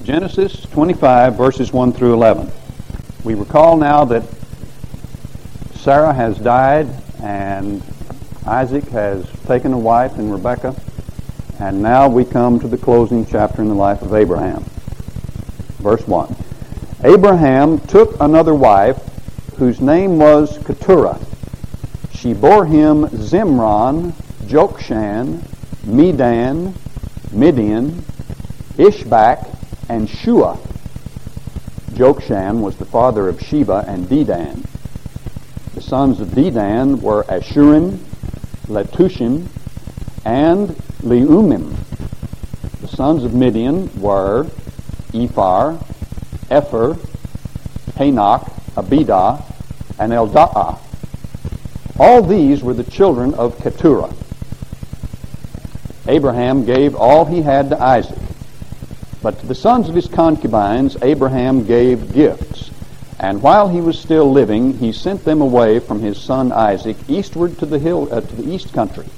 Genesis 25, verses 1 through 11. We recall now that Sarah has died and Isaac has taken a wife in Rebekah, and now we come to the closing chapter in the life of Abraham. Verse 1. Abraham took another wife whose name was Keturah. She bore him Zimran, Jokshan, Medan, Midian, Ishbak, and Shua. Jokshan was the father of Sheba and Dedan. The sons of Dedan were Ashurim, Letushim, and Leumim. The sons of Midian were Ephar, Epher, Hanok, Abidah, and Eldaah. All these were the children of Keturah. Abraham gave all he had to Isaac. But to the sons of his concubines, Abraham gave gifts. And while he was still living, he sent them away from his son Isaac eastward to the east country.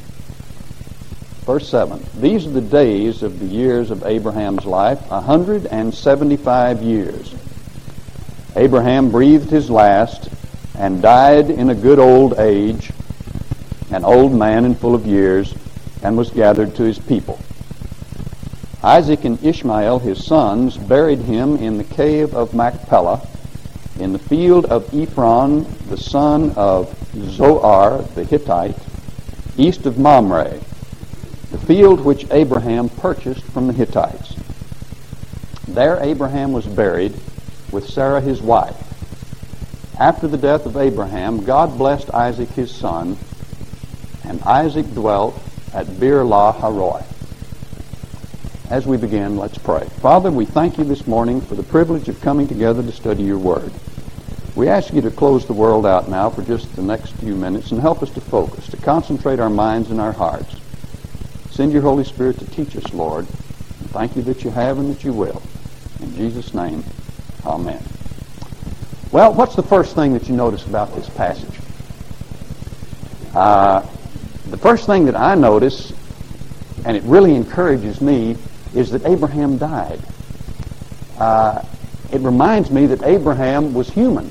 Verse 7. These are the days of the years of Abraham's life, 175 years. Abraham breathed his last and died in a good old age, an old man and full of years, and was gathered to his people. Isaac and Ishmael, his sons, buried him in the cave of Machpelah, in the field of Ephron, the son of Zoar the Hittite, east of Mamre, the field which Abraham purchased from the Hittites. There Abraham was buried with Sarah his wife. After the death of Abraham, God blessed Isaac his son, and Isaac dwelt at Beer-lahai-roi. As we begin, let's pray. Father, we thank you this morning for the privilege of coming together to study your word. We ask you to close the world out now for just the next few minutes and help us to focus, to concentrate our minds and our hearts. Send your Holy Spirit to teach us, Lord. And thank you that you have and that you will. In Jesus' name, amen. Well, what's the first thing that you notice about this passage? The first thing that I notice, and it really encourages me, is that Abraham died. It reminds me that Abraham was human.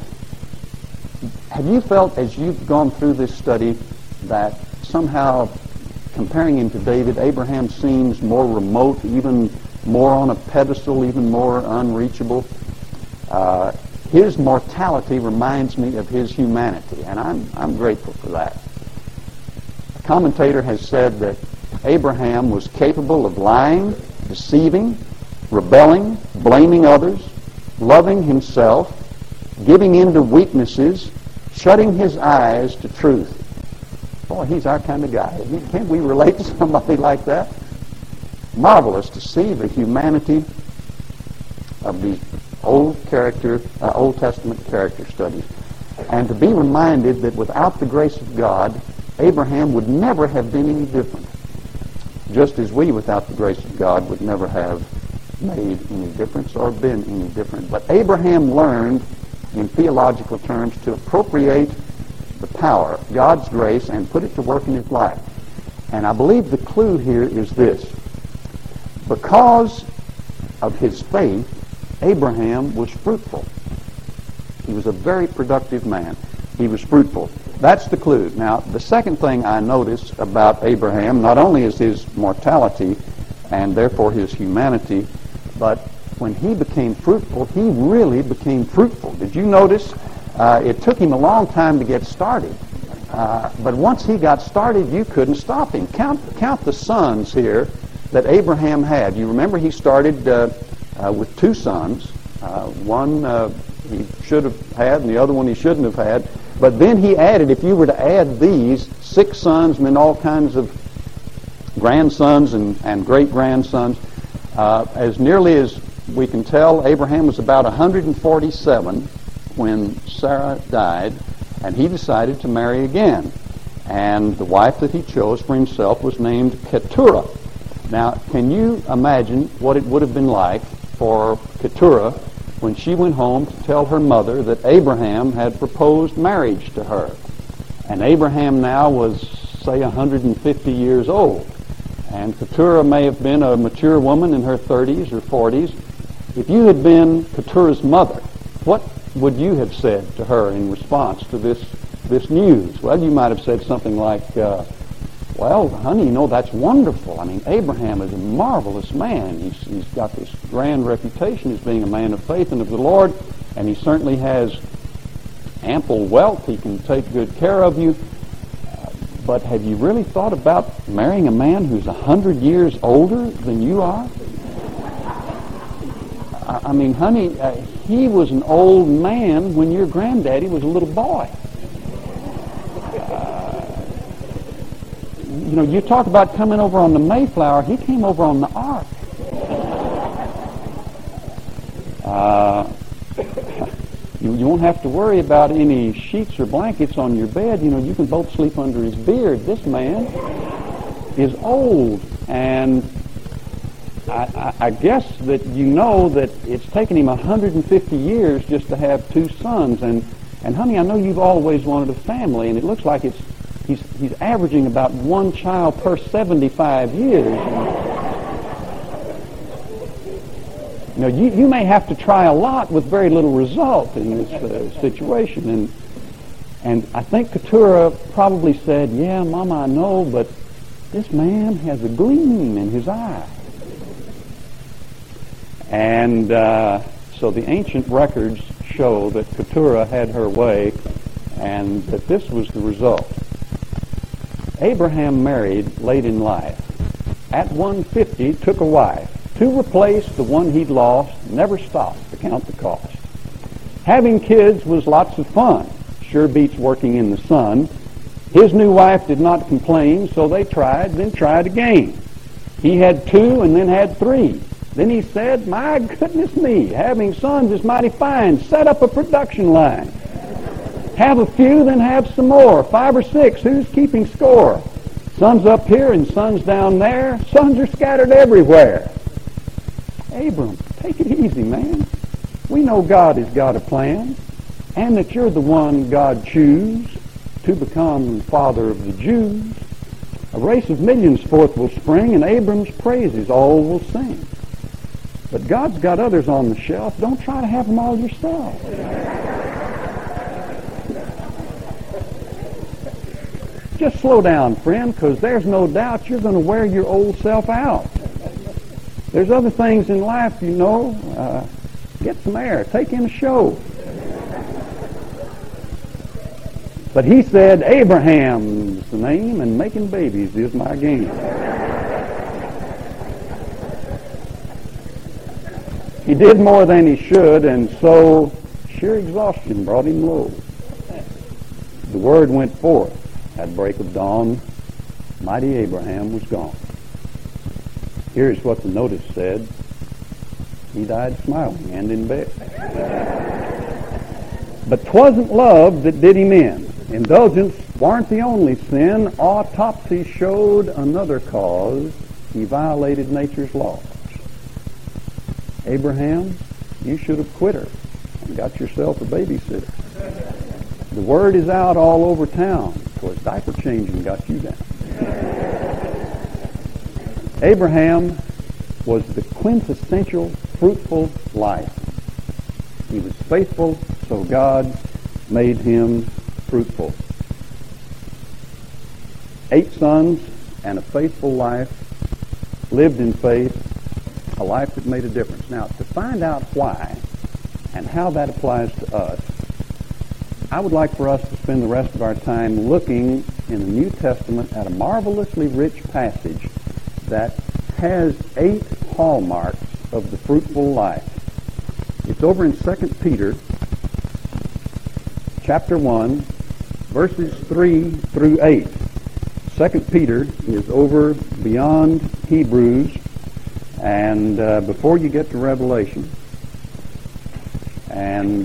Have you felt, as you've gone through this study, that somehow, comparing him to David, Abraham seems more remote, even more on a pedestal, even more unreachable? His mortality reminds me of his humanity, and I'm grateful for that. A commentator has said that Abraham was capable of lying, deceiving, rebelling, blaming others, loving himself, giving in to weaknesses, shutting his eyes to truth. Boy, he's our kind of guy. Can't we relate to somebody like that? Marvelous to see the humanity of the Old Testament character studies, and to be reminded that without the grace of God, Abraham would never have been any different. Just as we, without the grace of God, would never have made any difference or been any different. But Abraham learned, in theological terms, to appropriate the power of God's grace and put it to work in his life. And I believe the clue here is this. Because of his faith, Abraham was fruitful. He was a very productive man. He was fruitful. That's the clue. Now, the second thing I notice about Abraham, not only is his mortality and therefore his humanity, but when he became fruitful, he really became fruitful. Did you notice? It took him a long time to get started. But once he got started, you couldn't stop him. Count the sons here that Abraham had. You remember he started with two sons. One he should have had and the other one he shouldn't have had. But then he added, if you were to add these, 6 sons and then all kinds of grandsons and great-grandsons, as nearly as we can tell, Abraham was about 147 when Sarah died, and he decided to marry again. And the wife that he chose for himself was named Keturah. Now, can you imagine what it would have been like for Keturah when she went home to tell her mother that Abraham had proposed marriage to her? And Abraham now was, say, 150 years old. And Keturah may have been a mature woman in her 30s or 40s. If you had been Keturah's mother, what would you have said to her in response to this news? Well, you might have said something like, well, honey, you know, that's wonderful. I mean, Abraham is a marvelous man. He's got this grand reputation as being a man of faith and of the Lord, and he certainly has ample wealth. He can take good care of you. But have you really thought about marrying a man who's 100 years older than you are? I mean, honey, he was an old man when your granddaddy was a little boy. You know, you talk about coming over on the Mayflower. He came over on the Ark. You won't have to worry about any sheets or blankets on your bed. You know, you can both sleep under his beard. This man is old, and I guess that you know that it's taken him 150 years just to have two sons. And honey, I know you've always wanted a family, and it looks like he's averaging about one child per 75 years. You know, you may have to try a lot with very little result in this situation. And I think Keturah probably said, yeah, Mama, I know, but this man has a gleam in his eye. And so the ancient records show that Keturah had her way, and that this was the result. Abraham married late in life. At 150, took a wife. To replace the one he'd lost, never stopped to count the cost. Having kids was lots of fun. Sure beats working in the sun. His new wife did not complain, so they tried, then tried again. He had 2 and then had 3. Then he said, my goodness me, having sons is mighty fine. Set up a production line. Have a few, then have some more. 5 or 6, who's keeping score? Sons up here and sons down there. Sons are scattered everywhere. Abram, take it easy, man. We know God has got a plan, and that you're the one God choose to become father of the Jews. A race of millions forth will spring, and Abram's praises all will sing. But God's got others on the shelf. Don't try to have them all yourself. Just slow down, friend, because there's no doubt you're going to wear your old self out. There's other things in life, you know. Get some air. Take in a show. But he said, Abraham's the name, and making babies is my game. He did more than he should, and so sheer exhaustion brought him low. The word went forth at break of dawn. Mighty Abraham was gone. Here's what the notice said. He died smiling and in bed. But 'twasn't love that did him in. Indulgence warn't the only sin. Autopsy showed another cause. He violated nature's laws. Abraham, you should have quit her and got yourself a babysitter. The word is out all over town. 'Twas diaper changing got you down. Abraham was the quintessential fruitful life. He was faithful, so God made him fruitful. 8 sons and a faithful life, lived in faith, a life that made a difference. Now, to find out why and how that applies to us, I would like for us to spend the rest of our time looking in the New Testament at a marvelously rich passage that has 8 hallmarks of the fruitful life. It's over in 2 Peter chapter 1, verses 3 through 8. 2 Peter is over beyond Hebrews, and before you get to Revelation. And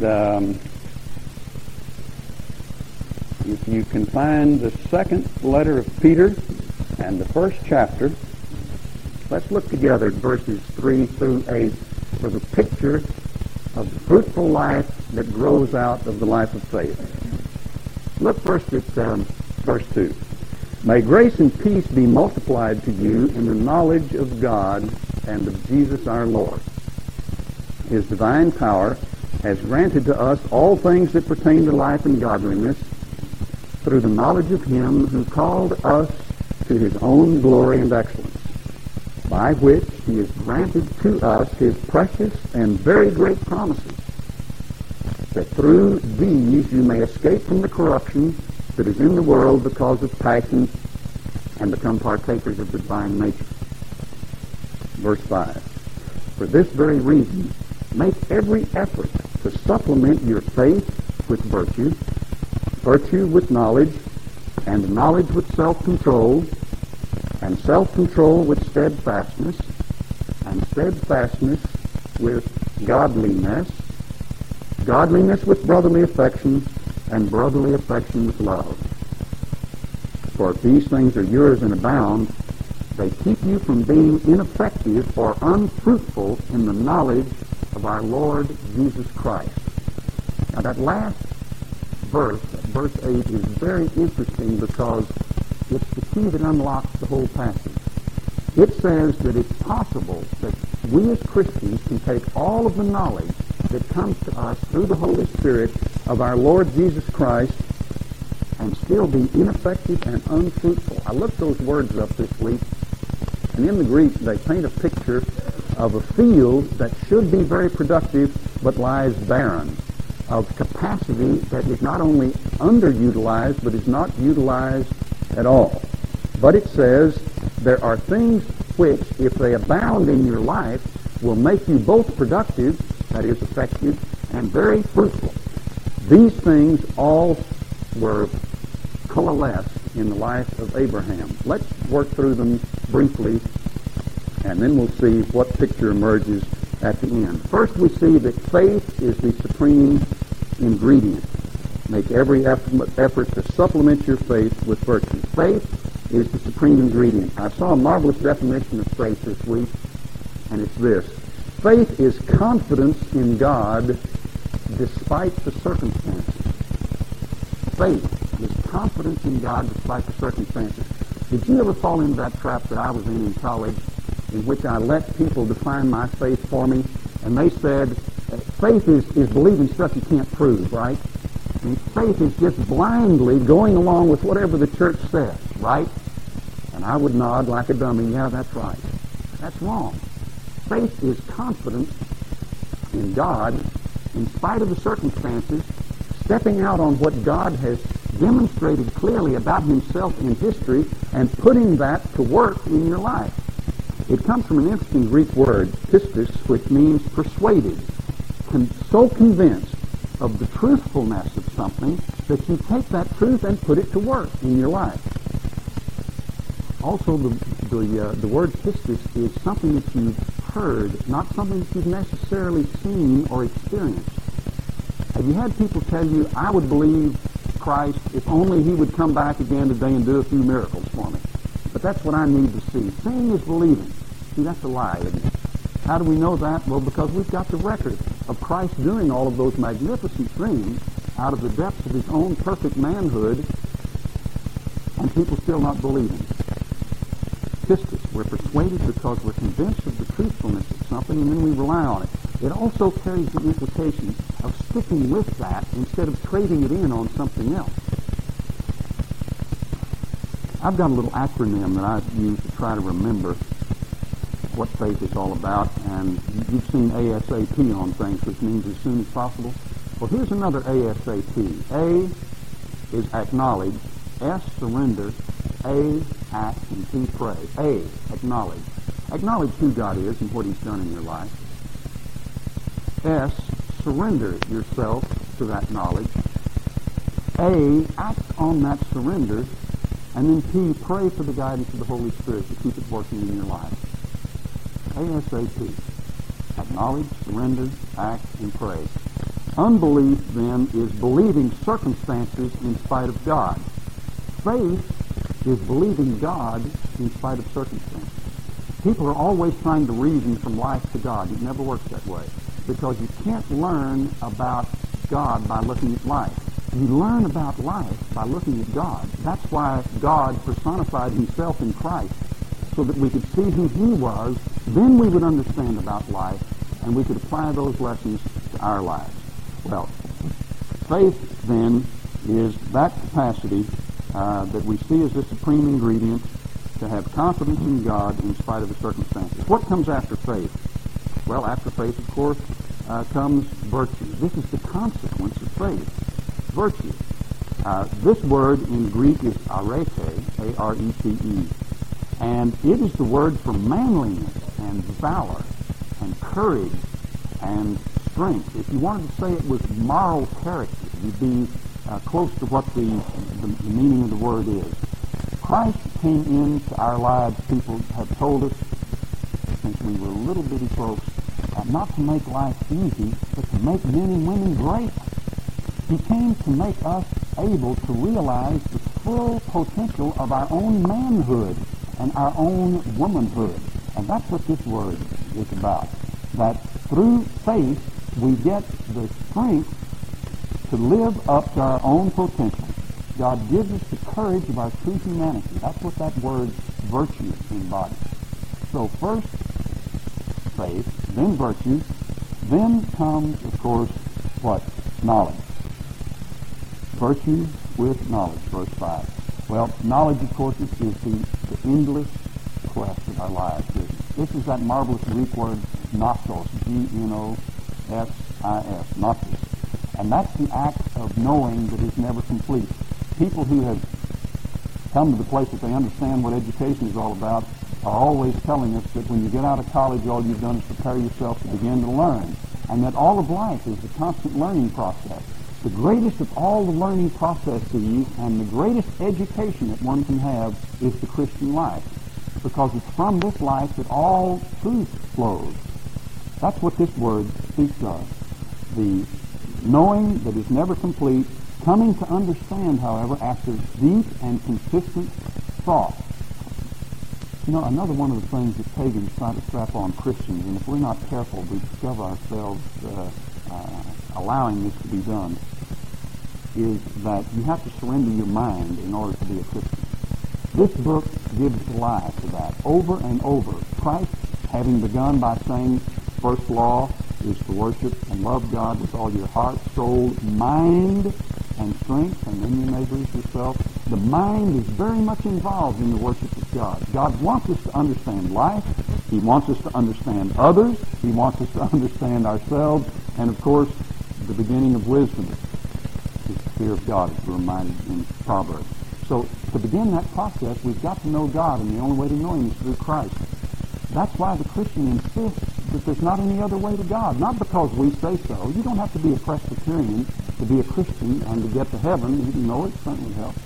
if you can find the 2nd letter of Peter and the 1st chapter, let's look together at verses 3 through 8 for the picture of the fruitful life that grows out of the life of faith. Look first at verse 2. May grace and peace be multiplied to you in the knowledge of God and of Jesus our Lord. His divine power has granted to us all things that pertain to life and godliness through the knowledge of Him who called us to His own glory and excellence, by which He has granted to us His precious and very great promises, that through these you may escape from the corruption that is in the world because of passion and become partakers of the divine nature. Verse 5. For this very reason, make every effort to supplement your faith with virtue, virtue with knowledge, and knowledge with self-control, and self-control with steadfastness, and steadfastness with godliness, godliness with brotherly affection, and brotherly affection with love. For if these things are yours and abound, they keep you from being ineffective or unfruitful in the knowledge of our Lord Jesus Christ. Now that last verse, verse 8, is very interesting because it's the key that unlocks the whole passage. It says that it's possible that we as Christians can take all of the knowledge that comes to us through the Holy Spirit of our Lord Jesus Christ and still be ineffective and unfruitful. I looked those words up this week, and in the Greek they paint a picture of a field that should be very productive but lies barren, of capacity that is not only underutilized but is not utilized at all. But it says there are things which, if they abound in your life, will make you both productive, that is effective, and very fruitful. These things all were coalesced in the life of Abraham. Let's work through them briefly, and then we'll see what picture emerges at the end. First, we see that faith is the supreme ingredient. Make every effort to supplement your faith with virtue. Faith is the supreme ingredient. I saw a marvelous definition of faith this week, and it's this. Faith is confidence in God despite the circumstances. Faith is confidence in God despite the circumstances. Did you ever fall into that trap that I was in college, in which I let people define my faith for me, and they said, faith is believing stuff you can't prove, right? I mean, faith is just blindly going along with whatever the church says, right? And I would nod like a dummy, yeah, that's right. That's wrong. Faith is confidence in God in spite of the circumstances, stepping out on what God has demonstrated clearly about Himself in history and putting that to work in your life. It comes from an interesting Greek word, pistis, which means persuaded, so convinced of the truthfulness of something that you take that truth and put it to work in your life. Also, the word pistis is something that you've heard, not something that you've necessarily seen or experienced. Have you had people tell you, I would believe Christ if only He would come back again today and do a few miracles for me? But that's what I need to see. Seeing is believing. See, that's a lie, isn't it? How do we know that? Well, because we've got the record of Christ doing all of those magnificent things out of the depths of His own perfect manhood, and people still not believing. Pistis, we're persuaded because we're convinced of the truthfulness of something, and then we rely on it. It also carries the implication of sticking with that instead of trading it in on something else. I've got a little acronym that I use to try to remember what faith is all about, and you've seen ASAP on things, which means as soon as possible. Well, here's another ASAP. A is acknowledge, S, surrender, A, act, and P, pray. A, acknowledge. Acknowledge who God is and what He's done in your life. S, surrender yourself to that knowledge. A, act on that surrender. And then P, pray for the guidance of the Holy Spirit to keep it working in your life. ASAP. Acknowledge, surrender, act, and pray. Unbelief, then, is believing circumstances in spite of God. Faith is believing God in spite of circumstances. People are always trying to reason from life to God. It never works that way, because you can't learn about God by looking at life. You learn about life by looking at God. That's why God personified himself in Christ, so that we could see who he was. Then we would understand about life, and we could apply those lessons to our lives. Well, faith, then, is that capacity that we see as the supreme ingredient to have confidence in God in spite of the circumstances. What comes after faith? Well, after faith, of course, comes virtue. This is the consequence of faith. Virtue. This word in Greek is arete, A-R-E-T-E, and it is the word for manliness and valor and courage and strength. If you wanted to say it was moral character, you'd be close to what the meaning of the word is. Christ came into our lives, people have told us, since we were little bitty folks, not to make life easy, but to make men and women great. He came to make us able to realize the full potential of our own manhood and our own womanhood. And that's what this word is about. That through faith, we get the strength to live up to our own potential. God gives us the courage of our true humanity. That's what that word virtue embodies. So first, faith, then virtue, then comes, of course, what? Knowledge. Virtue with knowledge, verse 5. Well, knowledge, of course, is the endless quest of our lives. This is that marvelous Greek word gnosos, G-N-O-S-I-S, gnosis. And that's the act of knowing that is never complete. People who have come to the place that they understand what education is all about are always telling us that when you get out of college, all you've done is prepare yourself to begin to learn, and that all of life is a constant learning process. The greatest of all the learning processes and the greatest education that one can have is the Christian life, because it's from this life that all truth flows. That's what this word speaks of. The knowing that is never complete, coming to understand, however, after deep and consistent thought. You know, another one of the things that pagans try to strap on Christians, and if we're not careful, we discover ourselves allowing this to be done, is that you have to surrender your mind in order to be a Christian. This book gives the lie to that over and over. Christ, having begun by saying, first law is to worship and love God with all your heart, soul, mind, and strength, and then your neighbor as yourself. The mind is very much involved in the worship of God. God wants us to understand life. He wants us to understand others. He wants us to understand ourselves. And, of course, the beginning of wisdom is the fear of God, as we're reminded in Proverbs. So to begin that process, we've got to know God, and the only way to know Him is through Christ. That's why the Christian insists that there's not any other way to God. Not because we say so. You don't have to be a Presbyterian to be a Christian and to get to heaven. You know it certainly helps.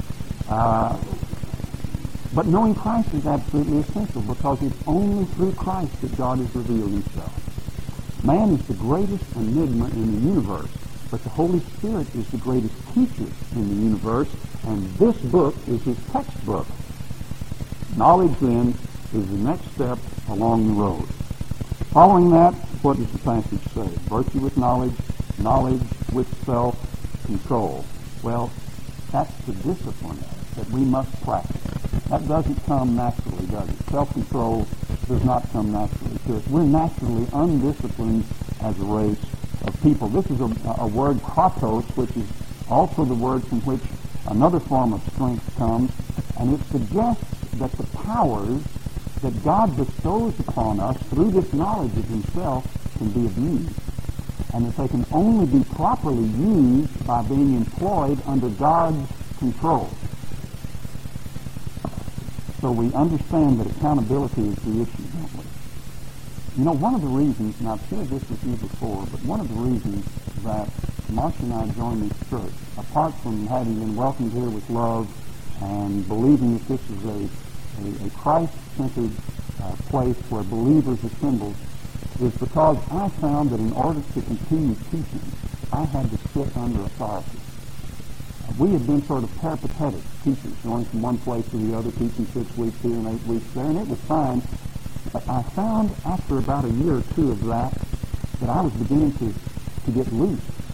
But knowing Christ is absolutely essential, because it's only through Christ that God has revealed Himself. Man is the greatest enigma in the universe, but the Holy Spirit is the greatest teacher in the universe, and this book is His textbook. Knowledge, then, is the next step along the road. Following that, what does the passage say? Virtue with knowledge, knowledge with self-control. Well, that's the discipline that we must practice. That doesn't come naturally, does it? Self-control does not come naturally to us. We're naturally undisciplined as a race of people. This is a word, kratos, which is also the word from which another form of strength comes, and it suggests that the powers that God bestows upon us through this knowledge of Himself can be abused, and that they can only be properly used by being employed under God's control. So we understand that accountability is the issue, don't we? You know, one of the reasons, and I've shared this with you before, but one of the reasons that Marcia and I joined this church, apart from having been welcomed here with love and believing that this is a Christ-centered place where believers assemble, is because I found that in order to continue teaching, I had to sit under authority. We had been sort of peripatetic teachers, going from one place to the other, teaching 6 weeks here and 8 weeks there, and it was fine. But I found after about a year or two of that I was beginning to get loose.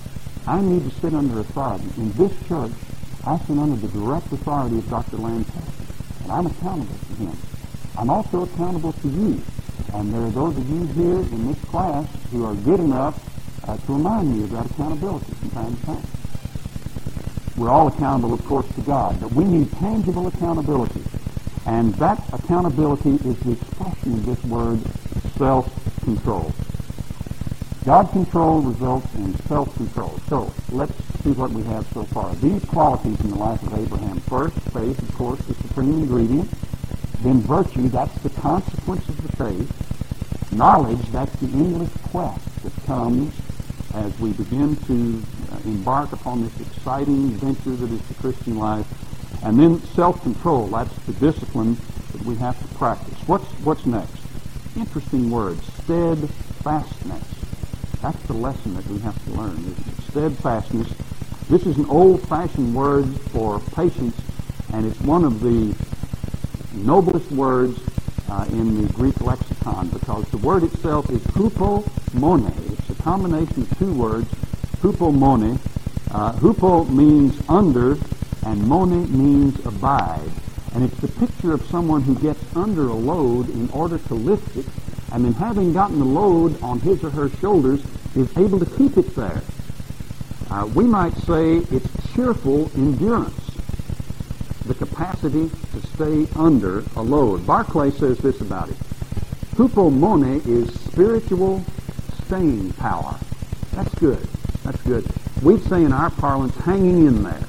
I need to sit under authority. In this church, I sit under the direct authority of Dr. Lancaster, and I'm accountable to him. I'm also accountable to you. And there are those of you here in this class who are good enough to remind me of that accountability from time to time. We're all accountable, of course, to God, but we need tangible accountability. And that accountability is the expression of this word, self-control. God control results in self-control. So let's see what we have so far. These qualities in the life of Abraham. First, faith, of course, the supreme ingredient. Then virtue, that's the consequence of the faith. Knowledge, that's the endless quest that comes as we begin to embark upon this exciting venture that is the Christian life. And then self-control, that's the discipline that we have to practice. What's next? Interesting word, steadfastness. That's the lesson that we have to learn, isn't it? Steadfastness. This is an old-fashioned word for patience, and it's one of the noblest words in the Greek lexicon, because the word itself is hupomone. It's a combination of two words, hupomone. Hupo means under, and mone means abide. And it's the picture of someone who gets under a load in order to lift it, and then having gotten the load on his or her shoulders, is able to keep it there. We might say it's cheerful endurance, the capacity to stay under a load. Barclay says this about it. Hupomone is spiritual staying power. That's good. That's good. We'd say in our parlance, hanging in there.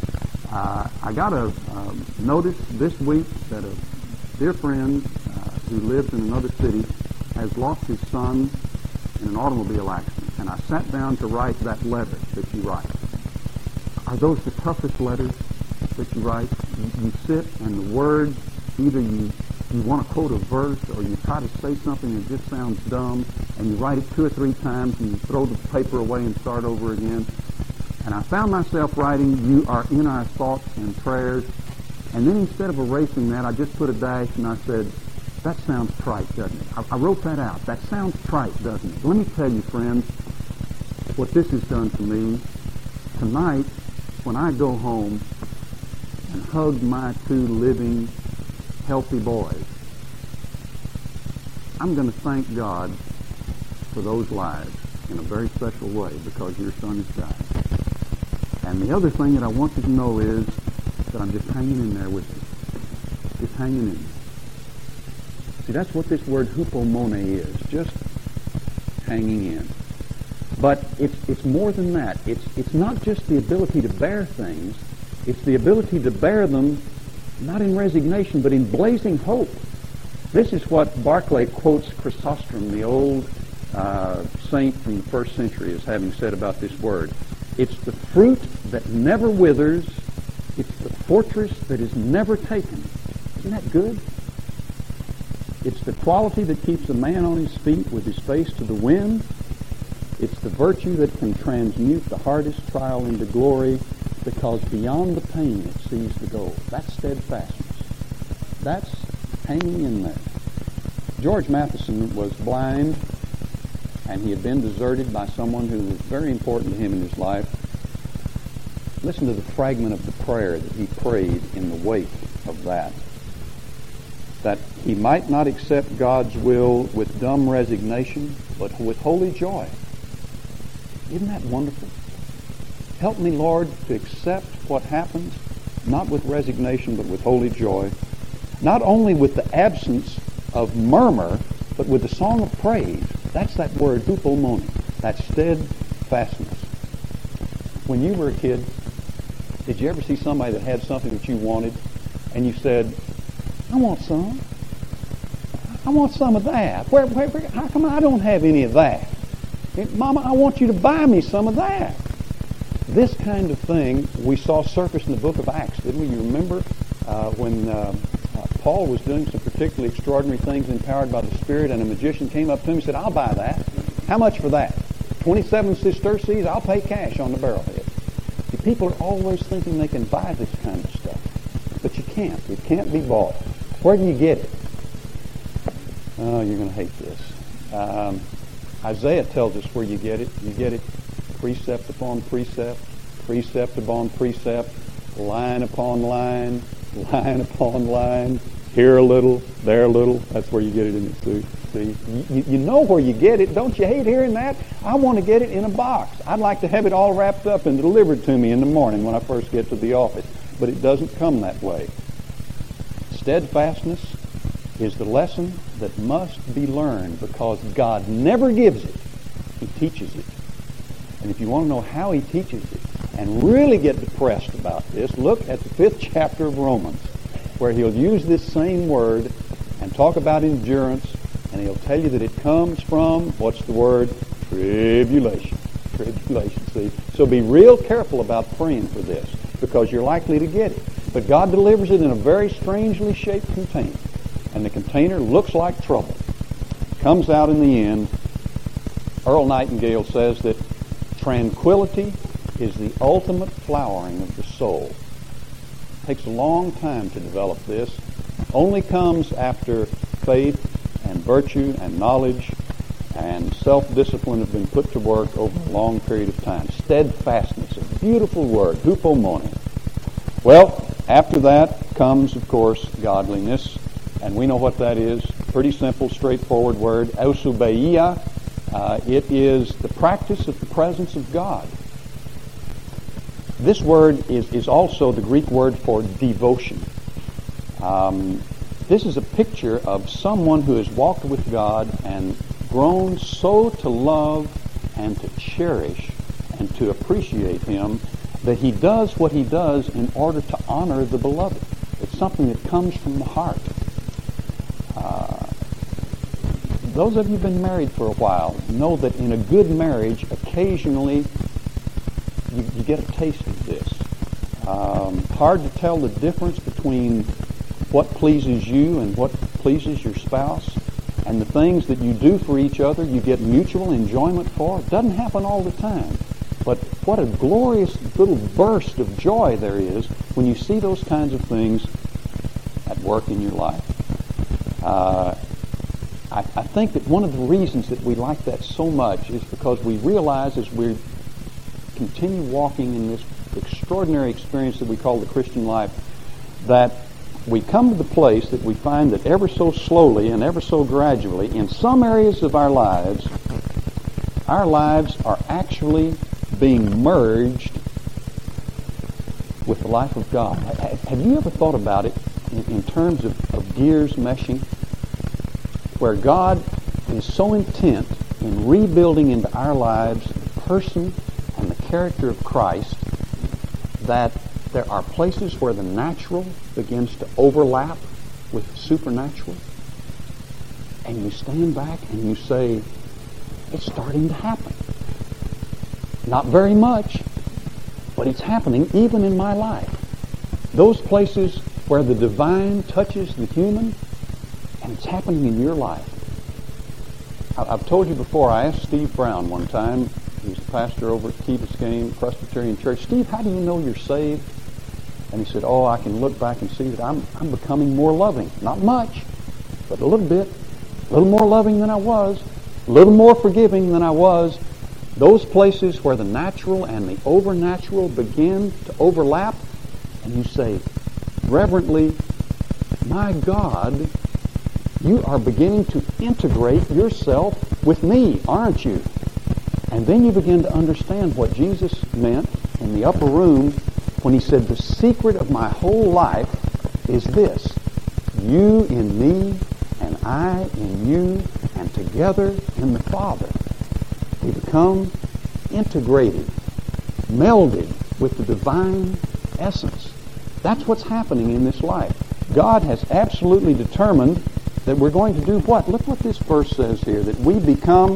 I got a notice this week that a dear friend who lives in another city has lost his son in an automobile accident. And I sat down to write that letter that you write. Are those the toughest letters that you write? You sit and the words, either you want to quote a verse or you try to say something that just sounds dumb, and you write it 2 or 3 times and you throw the paper away and start over again. And I found myself writing, "You are in our thoughts and prayers." And then instead of erasing that, I just put a dash and I said, "That sounds trite, doesn't it?" I wrote that out. That sounds trite, doesn't it? Let me tell you, friends, what this has done for me. Tonight, when I go home and hug my 2 living, healthy boys, I'm going to thank God for those lives in a very special way, because your son has died. And the other thing that I want you to know is that I'm just hanging in there with you. Just hanging in. See, that's what this word hupomone is, just hanging in. But it's more than that. It's not just the ability to bear things. It's the ability to bear them not in resignation, but in blazing hope. This is what Barclay quotes Chrysostom, the old saint from the 1st century, as having said about this word. It's the fruit that never withers. It's the fortress that is never taken. Isn't that good? It's the quality that keeps a man on his feet with his face to the wind. It's the virtue that can transmute the hardest trial into glory, because beyond the pain it sees the goal. That's steadfastness. That's hanging in there. George Matheson was blind, and he had been deserted by someone who was very important to him in his life. Listen to the fragment of the prayer that he prayed in the wake of that. That he might not accept God's will with dumb resignation, but with holy joy. Isn't that wonderful? Help me, Lord, to accept what happens, not with resignation, but with holy joy. Not only with the absence of murmur, but with the song of praise. That's that word, hupomone. That's steadfastness. When you were a kid, did you ever see somebody that had something that you wanted, and you said, "I want some. I want some of that. How come I don't have any of that? Mama, I want you to buy me some of that." This kind of thing we saw surface in the book of Acts, didn't we? You remember when Paul was doing some particularly extraordinary things empowered by the Spirit, and a magician came up to him and said, "I'll buy that. How much for that? 27 sesterces? I'll pay cash on the barrelhead." See, people are always thinking they can buy this kind of stuff. But you can't. It can't be bought. Where do you get it? Oh, you're going to hate this. Isaiah tells us where you get it. You get it precept upon precept, precept upon precept, line upon line, line upon line, here a little, there a little. That's where you get it in it, see? You know where you get it. Don't you hate hearing that? I want to get it in a box. I'd like to have it all wrapped up and delivered to me in the morning when I first get to the office. But it doesn't come that way. Steadfastness is the lesson that must be learned because God never gives it. He teaches it. And if you want to know how He teaches it and really get depressed about this, look at the 5th chapter of Romans, where He'll use this same word and talk about endurance, and He'll tell you that it comes from, what's the word? Tribulation. Tribulation, see? So be real careful about praying for this, because you're likely to get it. But God delivers it in a very strangely shaped container. And the container looks like trouble. Comes out in the end. Earl Nightingale says that tranquility is the ultimate flowering of the soul. It takes a long time to develop this. Only comes after faith and virtue and knowledge and self-discipline have been put to work over a long period of time. Steadfastness, a beautiful word, hupomone. Well, after that comes, of course, godliness, and we know what that is. Pretty simple, straightforward word, eusebia. It is the practice of the presence of God. This word is also the Greek word for devotion. This is a picture of someone who has walked with God and grown so to love and to cherish and to appreciate Him that he does what he does in order to honor the beloved. It's something that comes from the heart. Those of you who've been married for a while know that in a good marriage, occasionally you get a taste of this. Hard to tell the difference between what pleases you and what pleases your spouse, and the things that you do for each other you get mutual enjoyment for. It doesn't happen all the time. But what a glorious little burst of joy there is when you see those kinds of things at work in your life. I think that one of the reasons that we like that so much is because we realize as we continue walking in this extraordinary experience that we call the Christian life, that we come to the place that we find that ever so slowly and ever so gradually, in some areas of our lives are actually being merged with the life of God. Have you ever thought about it in terms of gears meshing? Where God is so intent in rebuilding into our lives the person and the character of Christ that there are places where the natural begins to overlap with the supernatural. And you stand back and you say, it's starting to happen. Not very much, but it's happening even in my life. Those places where the divine touches the human, and it's happening in your life. I've told you before, I asked Steve Brown one time, he's a pastor over at Key Biscayne Presbyterian Church, Steve, how do you know you're saved? And he said, I can look back and see that I'm becoming more loving. Not much, but a little bit. A little more loving than I was. A little more forgiving than I was. Those places where the natural and the overnatural begin to overlap, and you say, reverently, my God, you are beginning to integrate yourself with me, aren't you? And then you begin to understand what Jesus meant in the upper room when he said, the secret of my whole life is this: you in me, and I in you, and together in the Father. We become integrated, melded with the divine essence. That's what's happening in this life. God has absolutely determined that we're going to do what? Look what this verse says here, that we become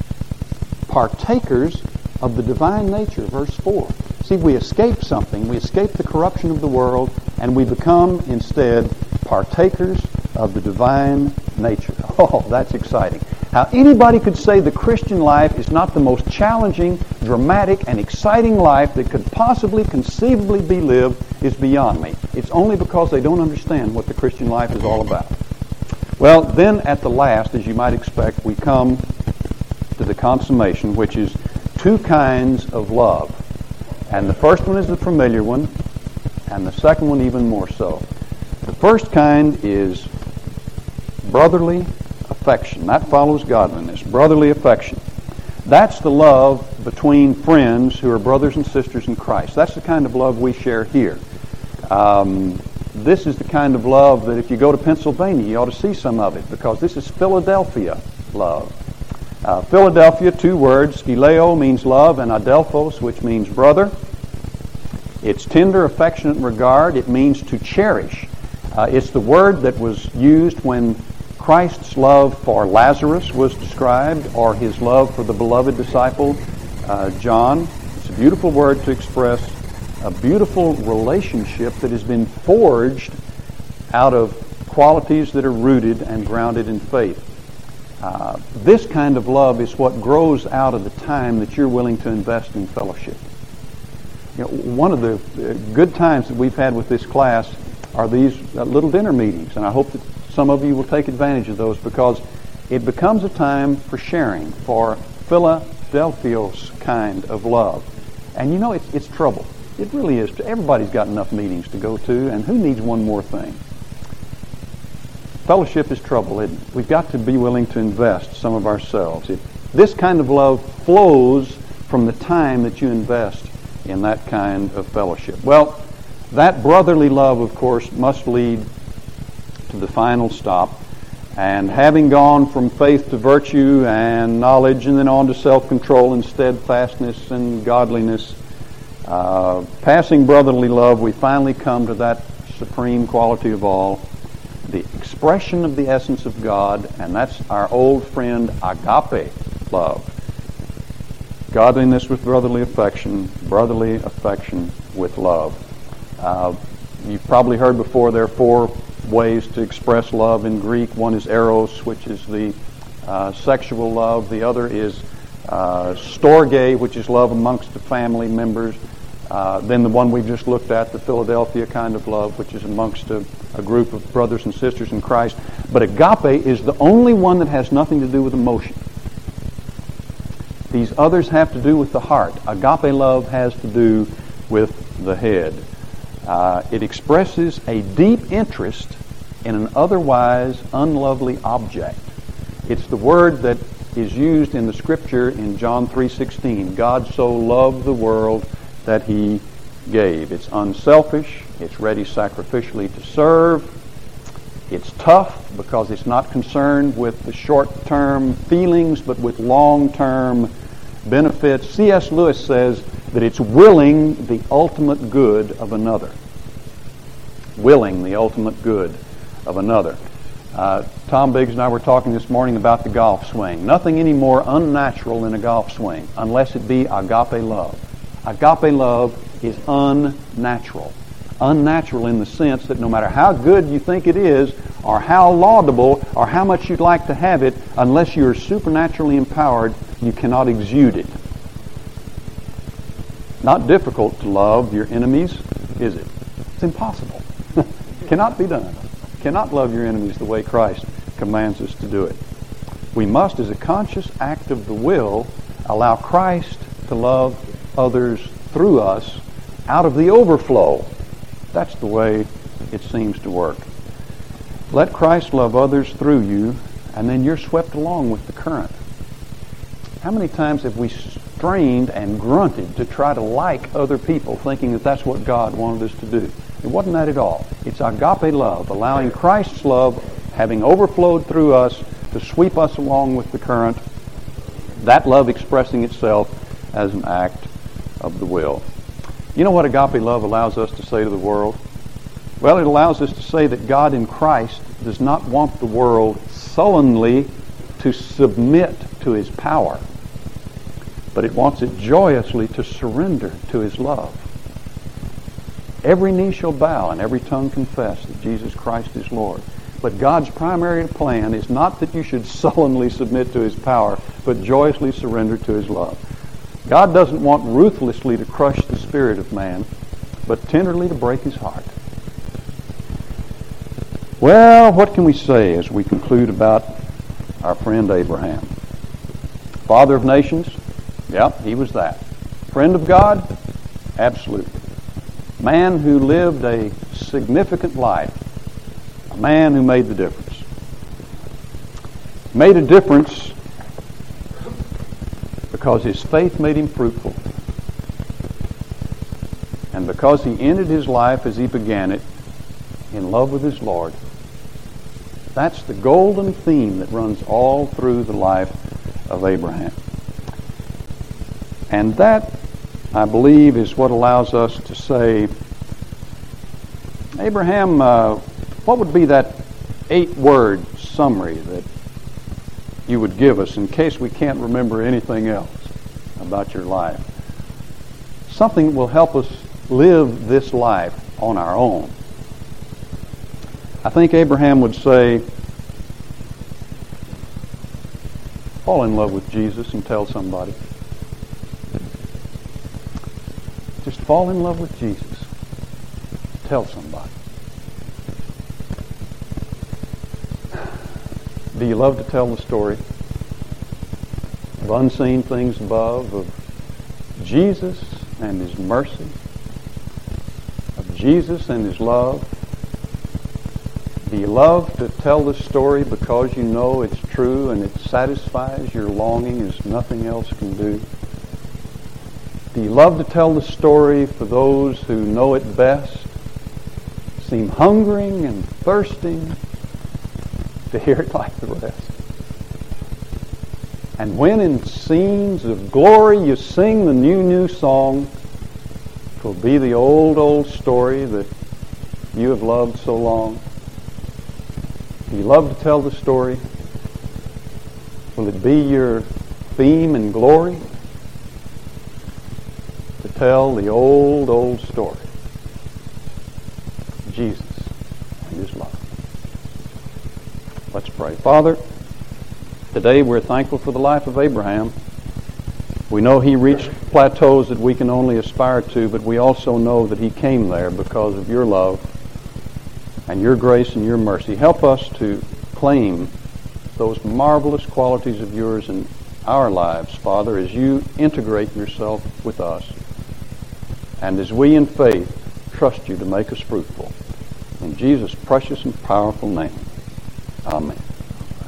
partakers of the divine nature, verse 4. See, we escape something. We escape the corruption of the world, and we become instead partakers of the divine nature. Oh, that's exciting. How anybody could say the Christian life is not the most challenging, dramatic, and exciting life that could possibly, conceivably be lived is beyond me. It's only because they don't understand what the Christian life is all about. Well, then at the last, as you might expect, we come to the consummation, which is two kinds of love. And the first one is the familiar one, and the second one even more so. The first kind is brotherly affection. That follows godliness. Brotherly affection. That's the love between friends who are brothers and sisters in Christ. That's the kind of love we share here. This is the kind of love that if you go to Pennsylvania, you ought to see some of it, because this is Philadelphia love. Philadelphia, two words. Phileo means love, and adelphos, which means brother. It's tender, affectionate regard. It means to cherish. It's the word that was used when Christ's love for Lazarus was described, or his love for the beloved disciple John. It's a beautiful word to express a beautiful relationship that has been forged out of qualities that are rooted and grounded in faith. This kind of love is what grows out of the time that you're willing to invest in fellowship. You know, one of the good times that we've had with this class are these little dinner meetings, and I hope that some of you will take advantage of those, because it becomes a time for sharing, for Philadelphios kind of love. And you know, it's trouble. It really is. Everybody's got enough meetings to go to, and who needs one more thing? Fellowship is trouble, isn't it? We've got to be willing to invest some of ourselves. This kind of love flows from the time that you invest in that kind of fellowship. Well, that brotherly love, of course, must lead to the final stop. And having gone from faith to virtue and knowledge, and then on to self-control and steadfastness and godliness, passing brotherly love, we finally come to that supreme quality of all, the expression of the essence of God, and that's our old friend agape love. Godliness with brotherly affection with love. You've probably heard before there are four ways to express love in Greek. One is eros, which is the sexual love. The other is storge, which is love amongst the family members. Then the one we've just looked at, the Philadelphia kind of love, which is amongst a group of brothers and sisters in Christ. But agape is the only one that has nothing to do with emotion. These others have to do with the heart. Agape love has to do with the head. It expresses a deep interest in an otherwise unlovely object. It's the word that is used in the Scripture in John 3:16. God so loved the world that He gave. It's unselfish. It's ready sacrificially to serve. It's tough because it's not concerned with the short-term feelings, but with long-term benefits. C.S. Lewis says that it's willing the ultimate good of another. Willing the ultimate good of another. Tom Biggs and I were talking this morning about the golf swing. Nothing any more unnatural than a golf swing, unless it be agape love. Agape love is unnatural. Unnatural in the sense that no matter how good you think it is, or how laudable, or how much you'd like to have it, unless you're supernaturally empowered, you cannot exude it. Not difficult to love your enemies, is it? It's impossible. Cannot be done. Cannot love your enemies the way Christ commands us to do it. We must, as a conscious act of the will, allow Christ to love others through us out of the overflow. That's the way it seems to work. Let Christ love others through you, and then you're swept along with the current. How many times have we strained and grunted to try to like other people, thinking that that's what God wanted us to do? It wasn't that at all. It's agape love, allowing Christ's love, having overflowed through us, to sweep us along with the current. That love expressing itself as an act of the will. You know what agape love allows us to say to the world? Well, it allows us to say that God in Christ does not want the world sullenly to submit to His power, but it wants it joyously to surrender to His love. Every knee shall bow and every tongue confess that Jesus Christ is Lord. But God's primary plan is not that you should sullenly submit to His power, but joyously surrender to His love. God doesn't want ruthlessly to crush the spirit of man, but tenderly to break his heart. Well, what can we say as we conclude about our friend Abraham? Father of nations, Yep, he was that. Friend of God? Absolutely. Man who lived a significant life. A man who made the difference. Made a difference because his faith made him fruitful. And because he ended his life as he began it, in love with his Lord. That's the golden theme that runs all through the life of Abraham. And that, I believe, is what allows us to say, Abraham, what would be that 8-word summary that you would give us in case we can't remember anything else about your life? Something that will help us live this life on our own. I think Abraham would say, fall in love with Jesus and tell somebody. Just fall in love with Jesus. Tell somebody. Do you love to tell the story of unseen things above, of Jesus and His mercy, of Jesus and His love? Do you love to tell the story because you know it's true and it satisfies your longing as nothing else can do? Do you love to tell the story for those who know it best, seem hungering and thirsting to hear it like the rest? And when in scenes of glory you sing the new song, 'twill be the old story that you have loved so long. Do you love to tell the story? Will it be your theme and glory to tell the old story? Jesus and His love. Let's pray. Father, today we're thankful for the life of Abraham. We know he reached plateaus that we can only aspire to, but we also know that he came there because of your love and your grace and your mercy. Help us to claim those marvelous qualities of yours in our lives, Father, as you integrate yourself with us and as we in faith trust you to make us fruitful. In Jesus' precious and powerful name, amen.